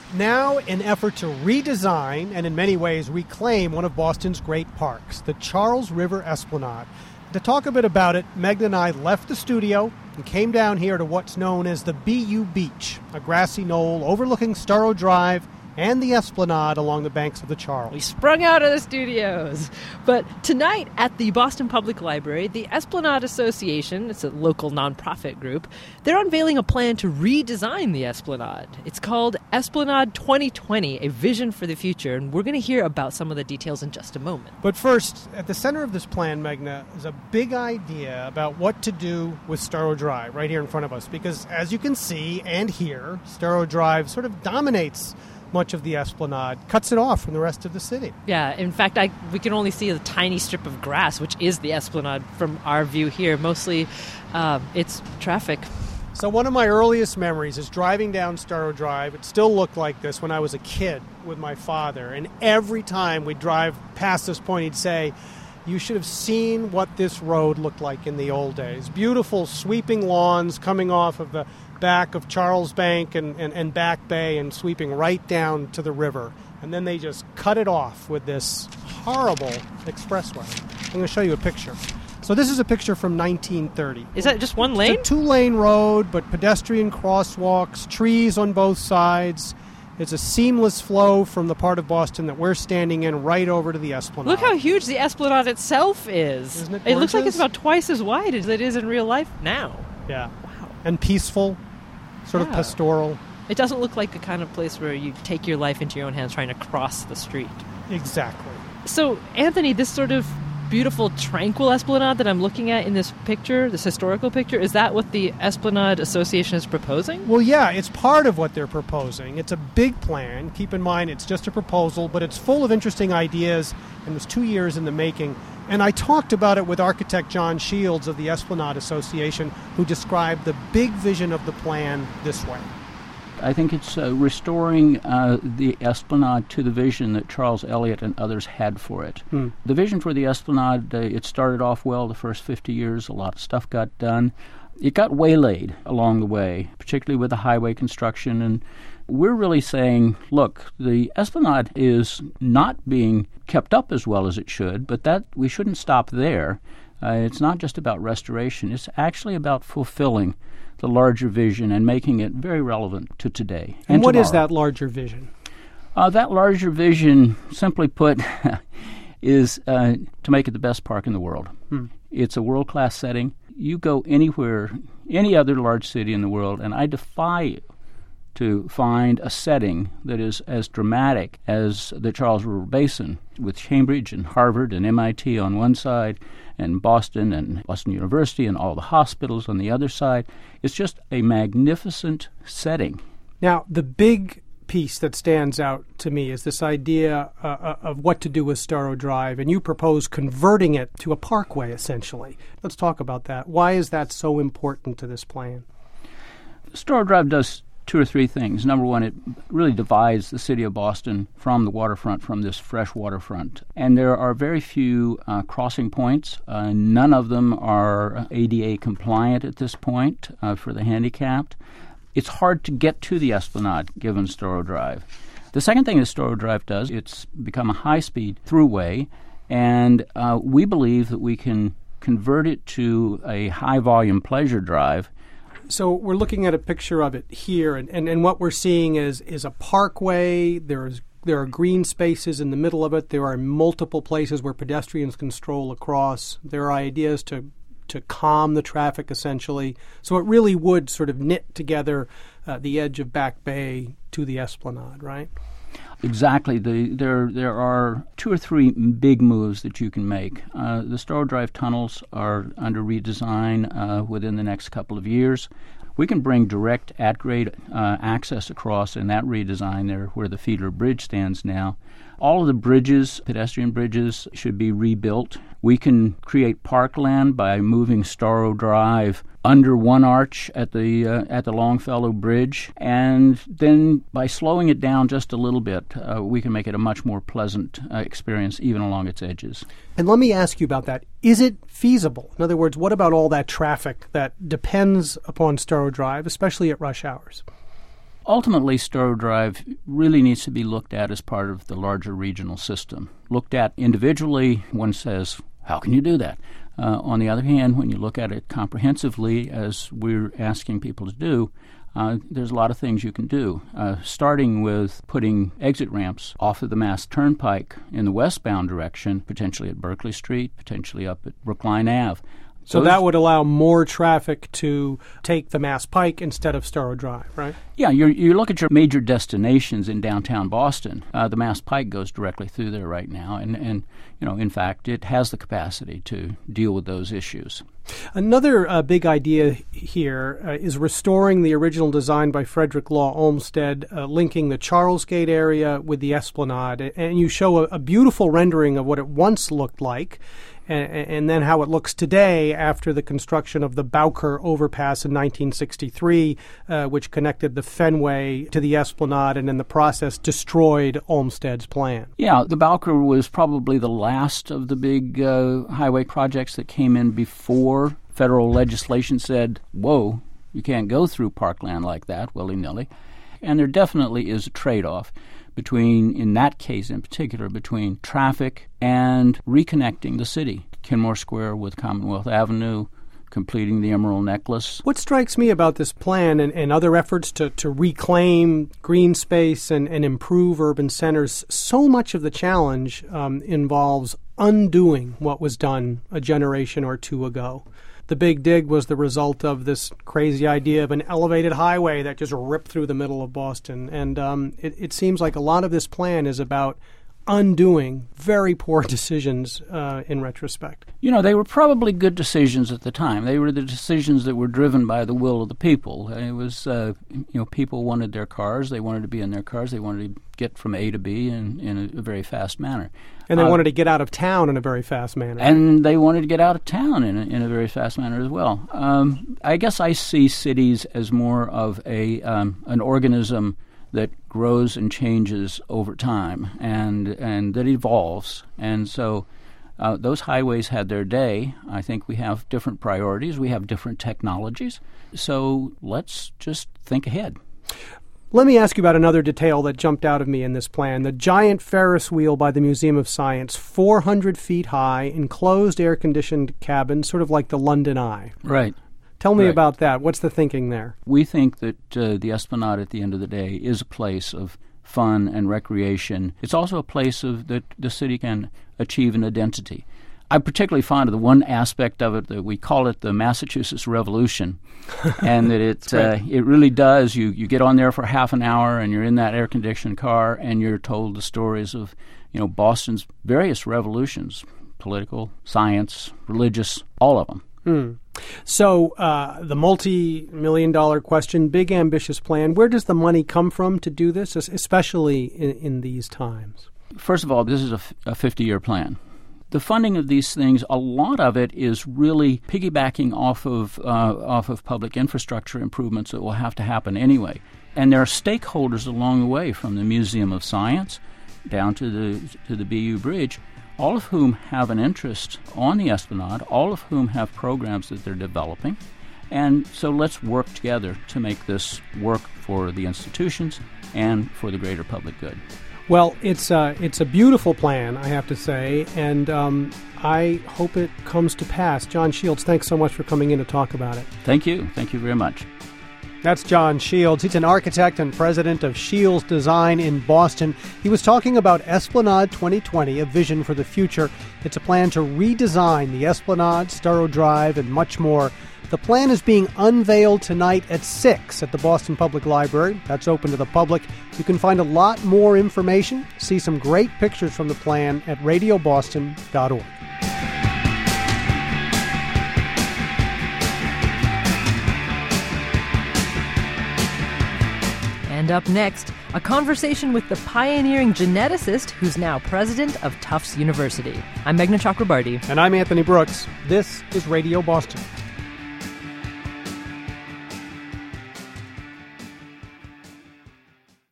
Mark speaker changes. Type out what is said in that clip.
Speaker 1: Now, an effort to redesign and in many ways reclaim one of Boston's great parks, the Charles River Esplanade. To talk a bit about it, Meghna and I left the studio and came down here to what's known as the BU Beach, a grassy knoll overlooking Storrow Drive and the Esplanade along the banks of the Charles.
Speaker 2: We sprung out of the studios. But tonight at the Boston Public Library, the Esplanade Association, it's a local nonprofit group, they're unveiling a plan to redesign the Esplanade. It's called Esplanade 2020, a vision for the future, and we're going to hear about some of the details in just a moment.
Speaker 1: But first, at the center of this plan, Meghna, is a big idea about what to do with Storrow Drive right here in front of us, because as you can see and hear, Storrow Drive sort of dominates much of the Esplanade, cuts it off from the rest of the city.
Speaker 2: Yeah, in fact, we can only see a tiny strip of grass, which is the Esplanade from our view here. Mostly, it's traffic.
Speaker 1: So one of my earliest memories is driving down Storrow Drive. It still looked like this when I was a kid with my father. And every time we'd drive past this point, he'd say, "You should have seen what this road looked like in the old days." Beautiful sweeping lawns coming off of the back of Charles Bank and Back Bay and sweeping right down to the river. And then they just cut it off with this horrible expressway. I'm going to show you a picture. So this is a picture from 1930.
Speaker 2: Is that just one lane?
Speaker 1: It's a two-lane road, but pedestrian crosswalks, trees on both sides. It's a seamless flow from the part of Boston that we're standing in right over to the Esplanade.
Speaker 2: Look how huge the Esplanade itself is.
Speaker 1: Isn't it
Speaker 2: It looks like
Speaker 1: gorgeous?
Speaker 2: it's about twice as wide as it is in real life now.
Speaker 1: Yeah.
Speaker 2: Wow.
Speaker 1: And peaceful, sort of
Speaker 2: Yeah.
Speaker 1: pastoral.
Speaker 2: It doesn't look like the kind of place where you take your life into your own hands trying to cross the street.
Speaker 1: Exactly.
Speaker 2: So, Anthony, this sort of beautiful, tranquil Esplanade that I'm looking at in this picture, this historical picture, is that what the Esplanade Association is proposing?
Speaker 1: Well, yeah, it's part of what they're proposing. It's a big plan. Keep in mind, it's just a proposal, but it's full of interesting ideas and was 2 years in the making. And I talked about it with architect John Shields of the Esplanade Association, who described the big vision of the plan this way.
Speaker 3: I think it's restoring the Esplanade to the vision that Charles Eliot and others had for it. The vision for the Esplanade, it started off well the first 50 years. A lot of stuff got done. It got waylaid along the way, particularly with the highway construction. And we're really saying, look, the Esplanade is not being kept up as well as it should, but that we shouldn't stop there. It's not just about restoration. It's actually about fulfilling the larger vision and making it very relevant to today.
Speaker 1: And what is
Speaker 3: tomorrow.
Speaker 1: that larger vision?
Speaker 3: That larger vision, simply put, is to make it the best park in the world. It's a world-class setting. You go anywhere, any other large city in the world, and I defy you to find a setting that is as dramatic as the Charles River Basin, with Cambridge and Harvard and MIT on one side, and Boston University and all the hospitals on the other side. It's just a magnificent setting.
Speaker 1: Now, the big piece that stands out to me is this idea of what to do with Storrow Drive, and you propose converting it to a parkway, essentially. Let's talk about that. Why is that so important to this plan?
Speaker 3: Storrow Drive does two or three things. Number one, it really divides the city of Boston from the waterfront, from this fresh waterfront. And there are very few crossing points. None of them are ADA compliant at this point for the handicapped. It's hard to get to the Esplanade given Storrow Drive. The second thing that Storrow Drive does, it's become a high-speed throughway, and we believe that we can convert it to a high-volume pleasure drive.
Speaker 1: So we're looking at a picture of it here, and what we're seeing is a parkway. There are green spaces in the middle of it. There are multiple places where pedestrians can stroll across. There are ideas to calm the traffic, essentially. So it really would sort of knit together the edge of Back Bay to the Esplanade, right?
Speaker 3: Exactly. There are two or three big moves that you can make. The Storrow Drive tunnels are under redesign within the next couple of years. We can bring direct at-grade access across in that redesign there where the Fiedler Bridge stands now. All of the bridges, pedestrian bridges, should be rebuilt. We can create parkland by moving Storrow Drive under one arch at the Longfellow Bridge, and then by slowing it down just a little bit, we can make it a much more pleasant experience even along its edges.
Speaker 1: And let me ask you about that. Is it feasible? In other words, what about all that traffic that depends upon Storrow Drive, especially at rush hours?
Speaker 3: Ultimately, Storrow Drive really needs to be looked at as part of the larger regional system. Looked at individually, one says, how can you do that? On the other hand, when you look at it comprehensively, as we're asking people to do, there's a lot of things you can do, starting with putting exit ramps off of the Mass Turnpike in the westbound direction, potentially at Berkeley Street, potentially up at Brookline Ave.
Speaker 1: So that would allow more traffic to take the Mass Pike instead of Storrow Drive, right?
Speaker 3: Yeah, you look at your major destinations in downtown Boston. The Mass Pike goes directly through there right now, and in fact, it has the capacity to deal with those issues.
Speaker 1: Another big idea here is restoring the original design by Frederick Law Olmsted, linking the Charlesgate area with the Esplanade, and you show a beautiful rendering of what it once looked like, and then how it looks today after the construction of the Bowker overpass in 1963, which connected the Fenway to the Esplanade and in the process destroyed Olmsted's plan.
Speaker 3: Yeah, the Bowker was probably the last of the big highway projects that came in before federal legislation said, whoa, you can't go through parkland like that willy-nilly. And there definitely is a trade-off between, in that case in particular, between traffic and reconnecting the city. Kenmore Square with Commonwealth Avenue, completing the Emerald Necklace.
Speaker 1: What strikes me about this plan and other efforts to reclaim green space and improve urban centers, so much of the challenge involves undoing what was done a generation or two ago. The Big Dig was the result of this crazy idea of an elevated highway that just ripped through the middle of Boston. And it seems like a lot of this plan is about undoing very poor decisions in retrospect.
Speaker 3: They were probably good decisions at the time. They were the decisions that were driven by the will of the people. It was, people wanted their cars. They wanted to be in their cars. They wanted to get from A to B in a very fast manner.
Speaker 1: And they wanted to get out of town in a very fast manner.
Speaker 3: And they wanted to get out of town in a very fast manner as well. I guess I see cities as more of an organism that grows and changes over time and that evolves. And so those highways had their day. I think we have different priorities. We have different technologies. So let's just think ahead.
Speaker 1: Let me ask you about another detail that jumped out of me in this plan. The giant Ferris wheel by the Museum of Science, 400 feet high, enclosed air-conditioned cabin, sort of like the London Eye.
Speaker 3: Right.
Speaker 1: Tell me about that. What's the thinking there?
Speaker 3: We think that the Esplanade at the end of the day is a place of fun and recreation. It's also a place that the city can achieve an identity. I'm particularly fond of the one aspect of it that we call it the Massachusetts Revolution, and that it really does. You get on there for half an hour, and you're in that air-conditioned car, and you're told the stories of Boston's various revolutions, political, science, religious, all of them.
Speaker 1: So the multi-million-dollar question, big ambitious plan, where does the money come from to do this, especially in these times?
Speaker 3: First of all, this is a 50-year plan. The funding of these things, a lot of it is really piggybacking off of public infrastructure improvements that will have to happen anyway. And there are stakeholders along the way, from the Museum of Science down to the BU Bridge, all of whom have an interest on the Esplanade, all of whom have programs that they're developing. And so let's work together to make this work for the institutions and for the greater public good.
Speaker 1: Well, it's a beautiful plan, I have to say, and I hope it comes to pass. John Shields, thanks so much for coming in to talk about it.
Speaker 3: Thank you. Thank you very much.
Speaker 1: That's John Shields. He's an architect and president of Shields Design in Boston. He was talking about Esplanade 2020, a vision for the future. It's a plan to redesign the Esplanade, Storrow Drive, and much more. The plan is being unveiled tonight at 6 at the Boston Public Library. That's open to the public. You can find a lot more information, see some great pictures from the plan at radioboston.org.
Speaker 2: And up next, a conversation with the pioneering geneticist who's now president of Tufts University. I'm Meghna Chakrabarty.
Speaker 1: And I'm Anthony Brooks. This is Radio Boston.